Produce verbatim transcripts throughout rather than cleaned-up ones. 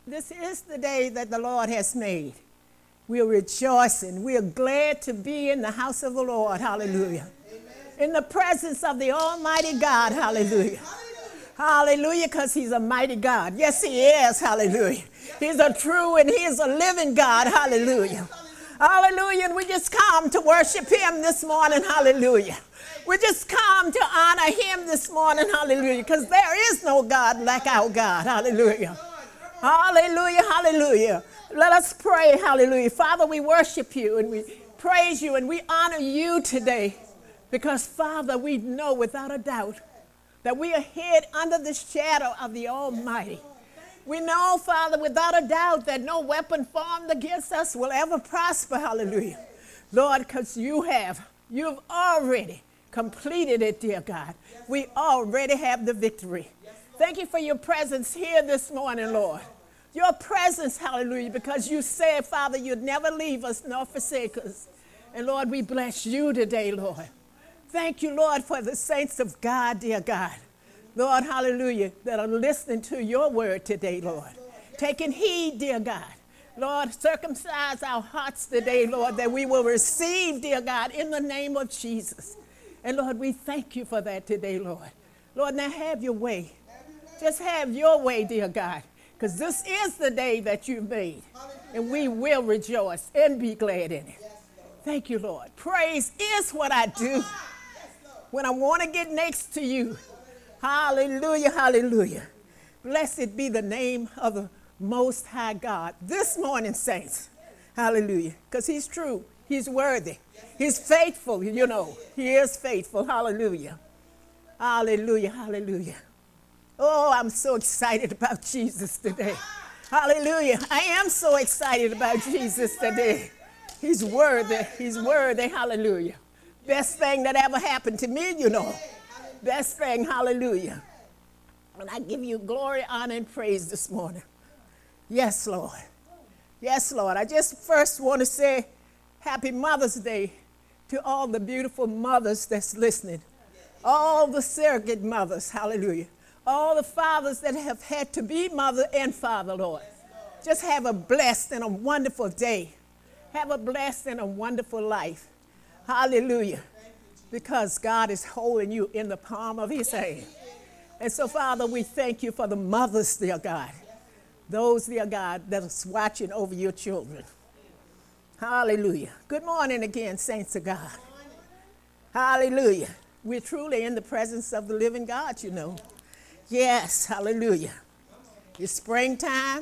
This is the day that the Lord has made. We are rejoicing. We are glad to be in the house of the Lord. Hallelujah. Amen. In the presence of the Almighty God. Hallelujah. Hallelujah, because he's a mighty God. Yes, he is. Hallelujah. He's a true and he is a living God. Hallelujah. Hallelujah. And we just come to worship him this morning. Hallelujah. We just come to honor him this morning. Hallelujah. Because there is no God like our God. Hallelujah. Hallelujah. Hallelujah. Let us pray. Hallelujah. Father, we worship you and we praise you and we honor you today. Because, Father, we know without a doubt that we are hid under the shadow of the Almighty. We know, Father, without a doubt that no weapon formed against us will ever prosper. Hallelujah. Lord, because you have, you've already completed it, dear God. We already have the victory. Thank you for your presence here this morning, Lord. Your presence, hallelujah, because you said, Father, you'd never leave us nor forsake us. And, Lord, we bless you today, Lord. Thank you, Lord, for the saints of God, dear God. Lord, hallelujah, that are listening to your word today, Lord. Taking heed, dear God. Lord, circumcise our hearts today, Lord, that we will receive, dear God, in the name of Jesus. And, Lord, we thank you for that today, Lord. Lord, now have your way. Just have your way, dear God, because this is the day that you've made, and we will rejoice and be glad in it. Thank you, Lord. Praise is what I do when I want to get next to you. Hallelujah, hallelujah. Blessed be the name of the Most High God this morning, saints. Hallelujah, because he's true. He's worthy. He's faithful, you know. He is faithful. Hallelujah. Hallelujah, hallelujah. Oh, I'm so excited about Jesus today. Hallelujah. I am so excited about Jesus today. He's worthy. He's worthy. Hallelujah. Best thing that ever happened to me, you know. Best thing. Hallelujah. And I give you glory, honor, and praise this morning. Yes, Lord. Yes, Lord. I just first want to say happy Mother's Day to all the beautiful mothers that's listening. All the surrogate mothers. Hallelujah. All the fathers that have had to be mother and father, Lord. Just have a blessed and a wonderful day. Have a blessed and a wonderful life. Hallelujah. Because God is holding you in the palm of his hand. And so, Father, we thank you for the mothers, dear God. Those, dear God, that are watching over your children. Hallelujah. Good morning again, saints of God. Hallelujah. We're truly in the presence of the living God, you know. Yes, hallelujah. It's springtime.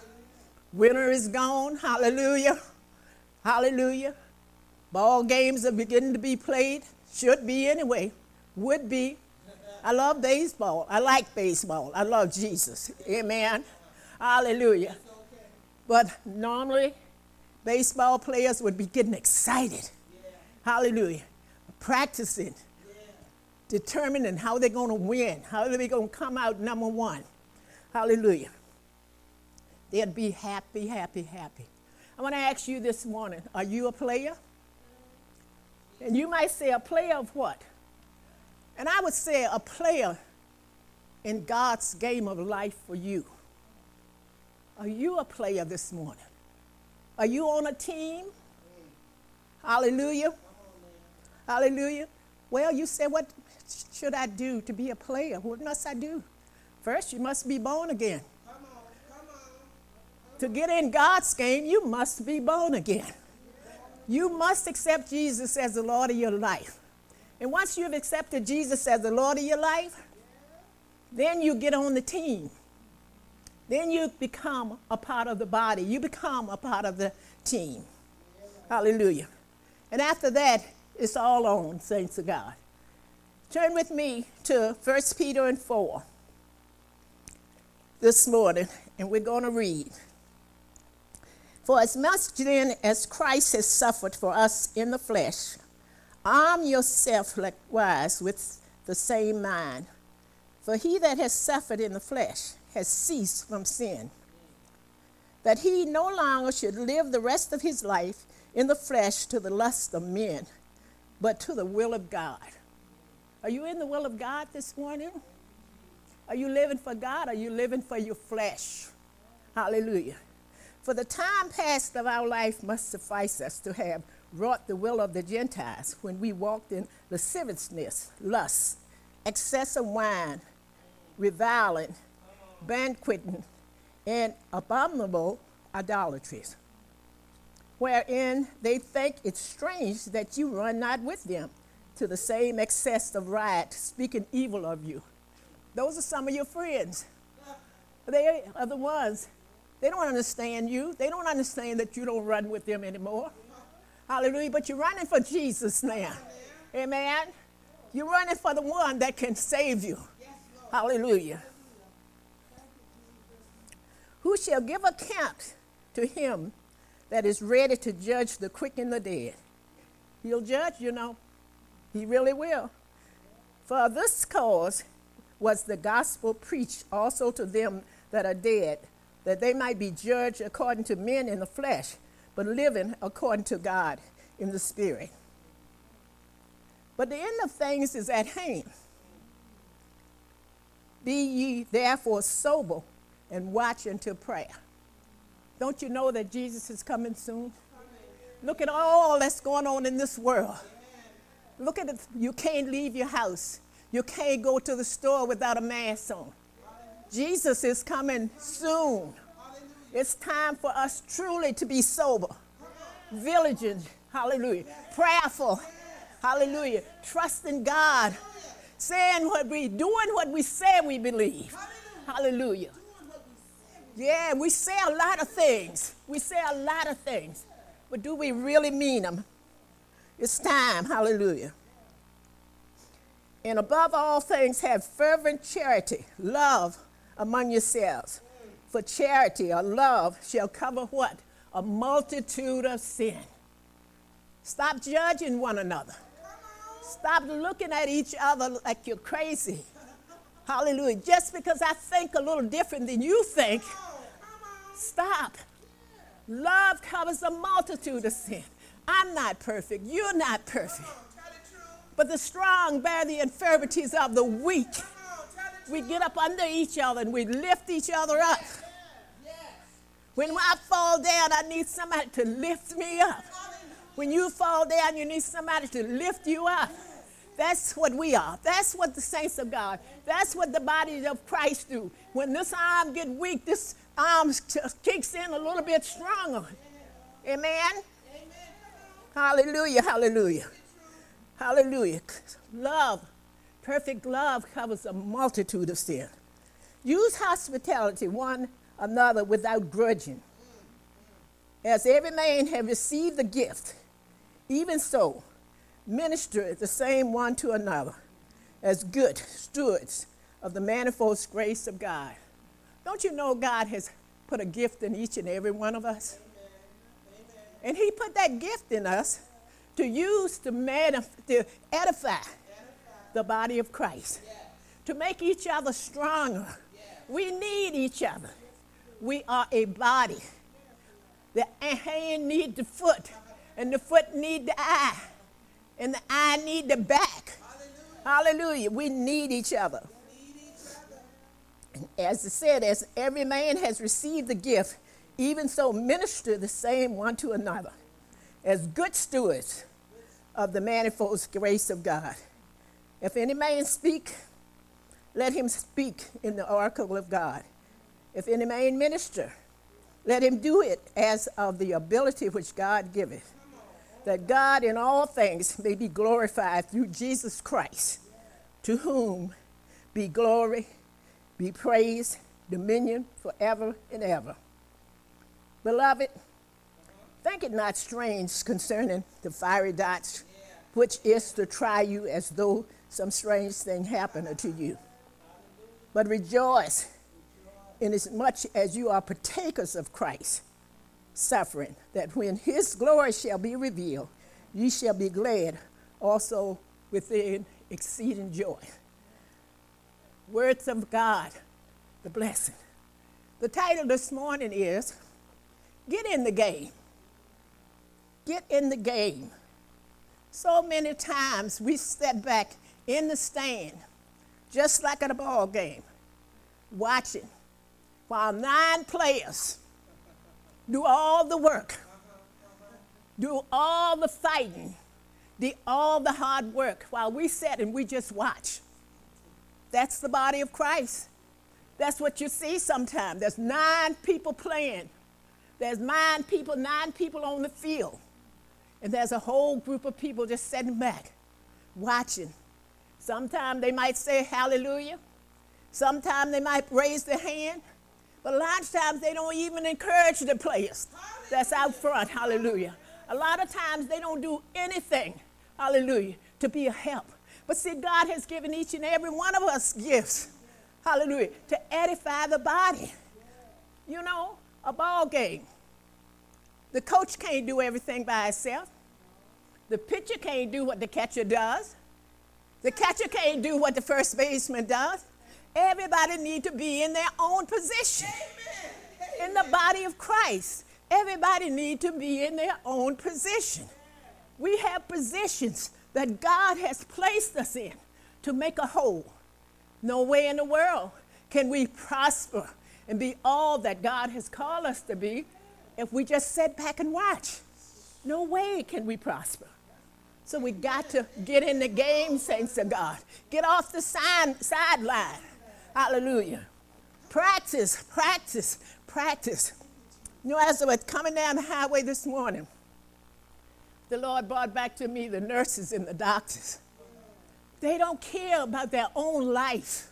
Winter is gone. Hallelujah. Hallelujah. Ball games are beginning to be played. Should be anyway. Would be. I love baseball. I like baseball. I love Jesus. Amen. Hallelujah. But normally, baseball players would be getting excited. Hallelujah. Practicing. Determining how they're going to win, how they're going to come out number one. Hallelujah. They'd be happy, happy, happy. I want to ask you this morning, are you a player? And you might say, a player of what? And I would say a player in God's game of life for you. Are you a player this morning? Are you on a team? Hallelujah. Hallelujah. Well, you say, what should I do to be a player? What must I do? First, you must be born again. Come on, come on. To get in God's game, you must be born again. You must accept Jesus as the Lord of your life. And once you've accepted Jesus as the Lord of your life, then you get on the team. Then you become a part of the body. You become a part of the team. Hallelujah. And after that, it's all on, saints of God. Turn with me to First Peter and four this morning, and we're going to read. For as much then as Christ has suffered for us in the flesh, arm yourself likewise with the same mind. For he that has suffered in the flesh has ceased from sin, that he no longer should live the rest of his life in the flesh to the lust of men, but to the will of God. Are you in the will of God this morning? Are you living for God? Or are you living for your flesh? Hallelujah. For the time past of our life must suffice us to have wrought the will of the Gentiles when we walked in lasciviousness, lust, excess of wine, reviling, banqueting, and abominable idolatries, wherein they think it strange that you run not with them to the same excess of riot, speaking evil of you. Those are some of your friends. They are the ones. They don't understand you. They don't understand that you don't run with them anymore. Hallelujah. But you're running for Jesus now. Amen. You're running for the one that can save you. Hallelujah. Who shall give account to him that is ready to judge the quick and the dead? He'll judge, you know. He really will. For this cause was the gospel preached also to them that are dead, that they might be judged according to men in the flesh, but living according to God in the spirit. But the end of things is at hand. Be ye therefore sober and watch until prayer. Don't you know that Jesus is coming soon? Look at all that's going on in this world. Look at it. You can't leave your house. You can't go to the store without a mask on. Jesus is coming soon. It's time for us truly to be sober, vigilant, hallelujah, prayerful, hallelujah, trusting God, saying what we, doing what we say we believe, hallelujah. Yeah, we say a lot of things. We say a lot of things, but do we really mean them? It's time, hallelujah. And above all things, have fervent charity, love among yourselves. For charity or love shall cover what? A multitude of sin. Stop judging one another. Stop looking at each other like you're crazy. Hallelujah. Just because I think a little different than you think, stop. Love covers a multitude of sin. I'm not perfect. You're not perfect. But the strong bear the infirmities of the weak. We get up under each other and we lift each other up. When I fall down, I need somebody to lift me up. When you fall down, you need somebody to lift you up. That's what we are. That's what the saints of God, that's what the body of Christ do. When this arm get weak, this arm kicks in a little bit stronger. Amen? Amen. Hallelujah, hallelujah. Hallelujah. Love, perfect love covers a multitude of sin. Use hospitality one another without grudging. As every man have received the gift, even so, minister the same one to another as good stewards of the manifold grace of God. Don't you know God has put a gift in each and every one of us? Amen. And he put that gift in us to use to, manif- to edify, edify the body of Christ, yes. To make each other stronger. Yes. We need each other. We are a body. The hand need the foot, and the foot need the eye, and the eye need the back. Hallelujah. Hallelujah. We need each other. We need each other. As it said, as every man has received the gift, even so minister the same one to another, as good stewards of the manifold grace of God. If any man speak, let him speak in the oracle of God. If any man minister, let him do it as of the ability which God giveth, that God in all things may be glorified through Jesus Christ, to whom be glory, be praise, dominion forever and ever. Beloved, think it not strange concerning the fiery dots, which is to try you as though some strange thing happened unto you. But rejoice inasmuch as you are partakers of Christ's suffering, that when his glory shall be revealed, ye shall be glad also within exceeding joy. Words of God, the blessing. The title this morning is, Get in the Game. Get in the game. So many times we step back in the stand, just like at a ball game, watching, while nine players do all the work, do all the fighting, do all the hard work, while we sit and we just watch. That's the body of Christ. That's what you see sometimes. There's nine people playing. There's nine people, nine people on the field. And there's a whole group of people just sitting back, watching. Sometimes they might say hallelujah. Sometimes they might raise their hand. But a lot of times they don't even encourage the players that's out front, hallelujah. A lot of times they don't do anything, hallelujah, to be a help. But see, God has given each and every one of us gifts, hallelujah, to edify the body. You know, a ball game. The coach can't do everything by himself. The pitcher can't do what the catcher does. The catcher can't do what the first baseman does. Everybody needs to be in their own position. Amen. In the body of Christ, everybody needs to be in their own position. We have positions that God has placed us in to make a whole. No way in the world can we prosper and be all that God has called us to be if we just sit back and watch. No way can we prosper. So we got to get in the game, saints of God. Get off the side, sideline. Hallelujah. Practice, practice, practice. You know, as I was coming down the highway this morning, the Lord brought back to me the nurses and the doctors. They don't care about their own life.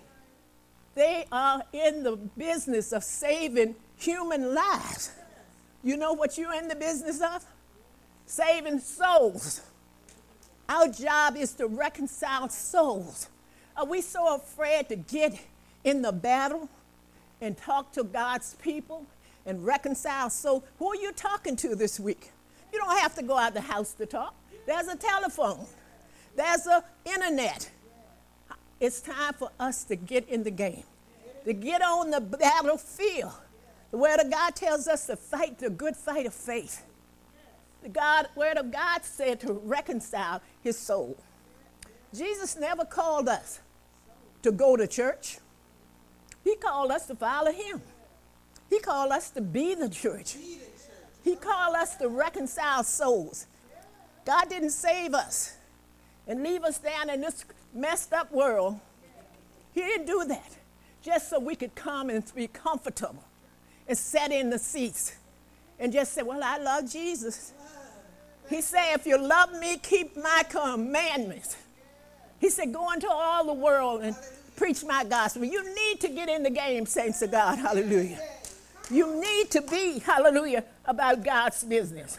They are in the business of saving human lives. You know what you're in the business of? Saving souls. Our job is to reconcile souls. Are we so afraid to get in the battle and talk to God's people and reconcile souls? Who are you talking to this week? You don't have to go out the house to talk. There's a telephone. There's an internet. It's time for us to get in the game, to get on the battlefield. The Word of God tells us to fight the good fight of faith. The God, Word of God said to reconcile his soul. Jesus never called us to go to church. He called us to follow him. He called us to be the church. He called us to reconcile souls. God didn't save us and leave us down in this messed up world. He didn't do that just so we could come and be comfortable and sit in the seats and just say, well, I love Jesus. He said, if you love me, keep my commandments. He said, go into all the world and preach my gospel. You need to get in the game, saints of God. Hallelujah. You need to be, hallelujah, about God's business.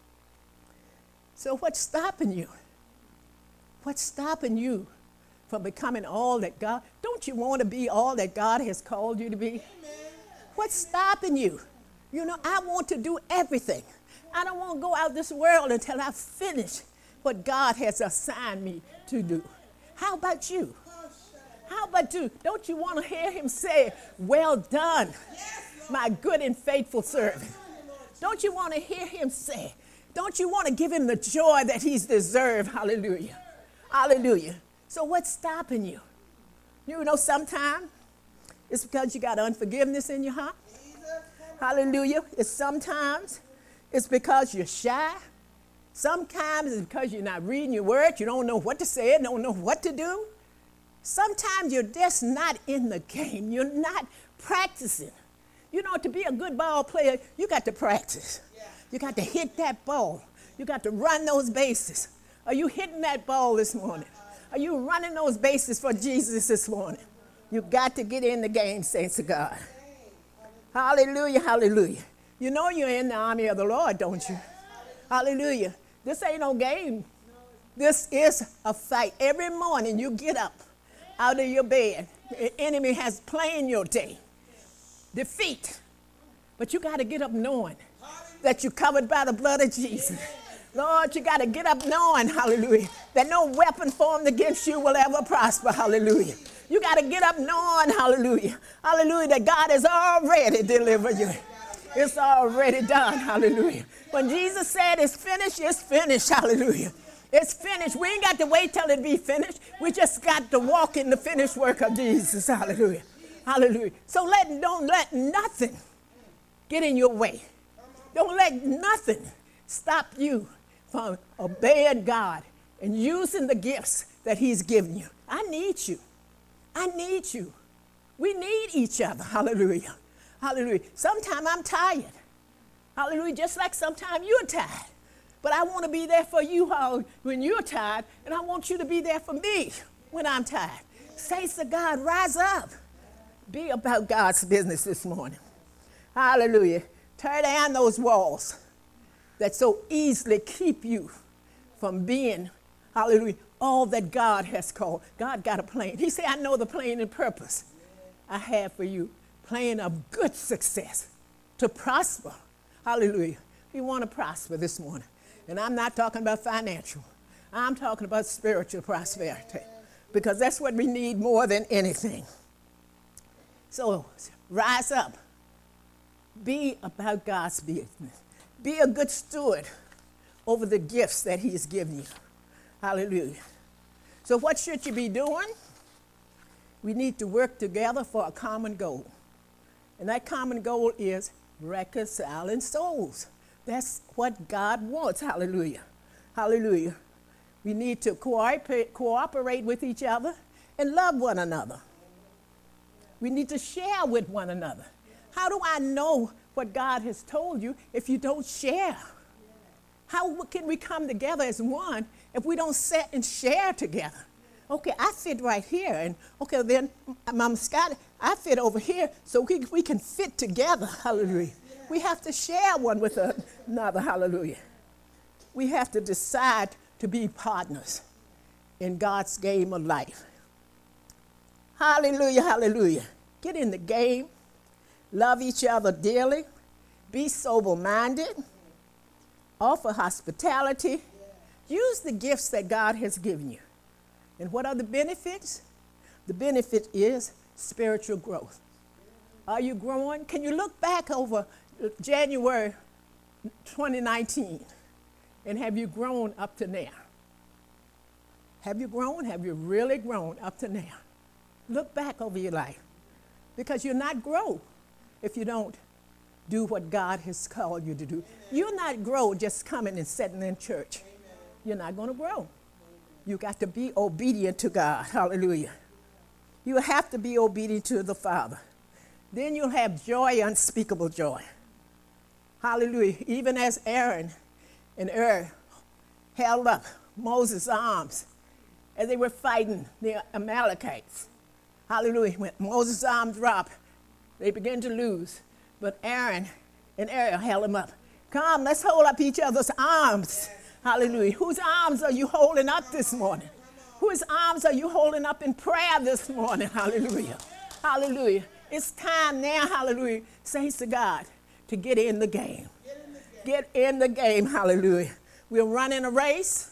So what's stopping you? What's stopping you from becoming all that God? Don't you want to be all that God has called you to be? What's stopping you? You know, I want to do everything. I don't want to go out this world until I finish what God has assigned me to do. How about you? How about you? Don't you want to hear him say, well done, my good and faithful servant? Don't you want to hear him say, don't you want to give him the joy that he's deserved? Hallelujah. Hallelujah. So what's stopping you? You know, sometimes it's because you got unforgiveness in your heart. Hallelujah. It's sometimes it's because you're shy. Sometimes it's because you're not reading your word. You don't know what to say, don't know what to do. Sometimes you're just not in the game. You're not practicing. You know, to be a good ball player, you got to practice. Yeah. You got to hit that ball. You got to run those bases. Are you hitting that ball this morning? Are you running those bases for Jesus this morning? You got to get in the game, saints of God. Hallelujah, hallelujah. You know you're in the army of the Lord, don't you? Hallelujah. This ain't no game. This is a fight. Every morning you get up out of your bed. The enemy has planned your day. Defeat. But you got to get up knowing that you're covered by the blood of Jesus. Lord, you got to get up knowing, hallelujah, that no weapon formed against you will ever prosper, hallelujah. You got to get up knowing, hallelujah, hallelujah, that God has already delivered you. It's already done, hallelujah. When Jesus said it's finished, it's finished, hallelujah. It's finished. We ain't got to wait till it be finished. We just got to walk in the finished work of Jesus, hallelujah. Hallelujah. So let, don't let nothing get in your way. Don't let nothing stop you from obeying God and using the gifts that he's given you. I need you. I need you. We need each other. Hallelujah. Hallelujah. Sometimes I'm tired. Hallelujah. Just like sometimes you're tired. But I want to be there for you all when you're tired, and I want you to be there for me when I'm tired. Saints of God, rise up. Be about God's business this morning. Hallelujah. Tear down those walls that so easily keep you from being, hallelujah, all that God has called. God got a plan. He said, I know the plan and purpose I have for you. Plan of good success to prosper. Hallelujah. You want to prosper this morning. And I'm not talking about financial. I'm talking about spiritual prosperity, because that's what we need more than anything. So rise up. Be about God's business. Be a good steward over the gifts that he's given you. Hallelujah. So what should you be doing? We need to work together for a common goal. And that common goal is reconciling souls. That's what God wants. Hallelujah. Hallelujah. We need to cooperate, cooperate with each other and love one another. We need to share with one another. How do I know what God has told you if you don't share? How can we come together as one if we don't sit and share together? Okay, I fit right here, and okay, then Mama Scott, I fit over here, so we, we can fit together. Hallelujah. We have to share one with another. Hallelujah. We have to decide to be partners in God's game of life. Hallelujah, hallelujah. Get in the game. Love each other dearly. Be sober-minded. Offer hospitality. Use the gifts that God has given you. And what are the benefits? The benefit is spiritual growth. Are you growing? Can you look back over January twenty nineteen and have you grown up to now? Have you grown? Have you really grown up to now? Look back over your life, because you'll not grow if you don't do what God has called you to do. You'll not grow just coming and sitting in church. You're not going to grow. You got to be obedient to God. Hallelujah. You have to be obedient to the Father. Then you'll have joy, unspeakable joy. Hallelujah. Even as Aaron and Ur held up Moses' arms as they were fighting the Amalekites. Hallelujah. When Moses' arms dropped, they began to lose. But Aaron and Ur held him up. Come, let's hold up each other's arms. Hallelujah. Whose arms are you holding up this morning? Whose arms are you holding up in prayer this morning? Hallelujah. Hallelujah. It's time now, hallelujah, saints of God, to get in the game. Get in the game, hallelujah. We're running a race,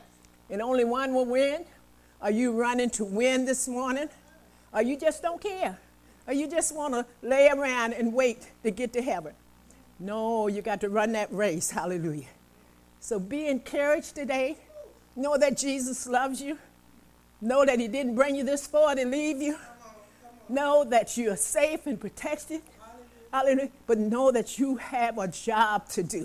and only one will win. Are you running to win this morning? Or you just don't care? Or you just want to lay around and wait to get to heaven? No, you got to run that race, hallelujah. So be encouraged today. Know that Jesus loves you. Know that he didn't bring you this far to leave you. Know that you are safe and protected. Hallelujah. But know that you have a job to do.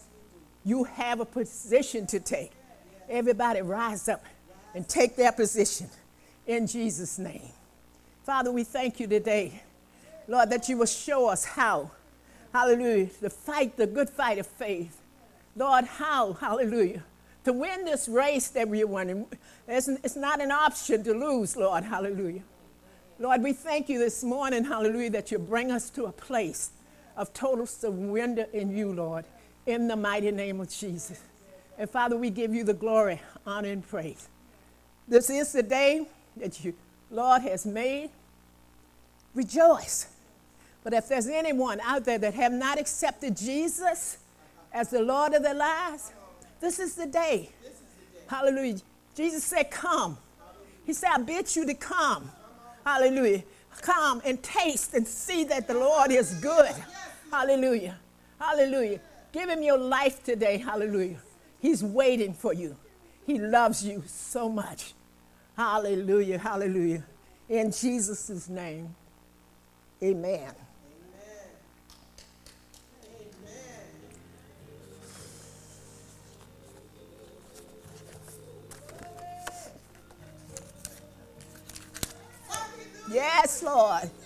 You have a position to take. Everybody rise up and take their position in Jesus' name. Father, we thank you today, Lord, that you will show us how, hallelujah, to fight the good fight of faith. Lord, how, hallelujah, to win this race that we're winning. It's, it's not an option to lose, Lord, hallelujah. Lord, we thank you this morning, hallelujah, that you bring us to a place of total surrender in you, Lord, in the mighty name of Jesus. And Father, we give you the glory, honor, and praise. This is the day that you, Lord, has made. Rejoice. But if there's anyone out there that have not accepted Jesus as the Lord of their lives, this is the day. Hallelujah. Jesus said, come. He said, I bid you to come. Hallelujah. Come and taste and see that the Lord is good. Hallelujah. Hallelujah. Give him your life today. Hallelujah. He's waiting for you. He loves you so much. Hallelujah. Hallelujah. In Jesus' name. Amen. Yes, Lord.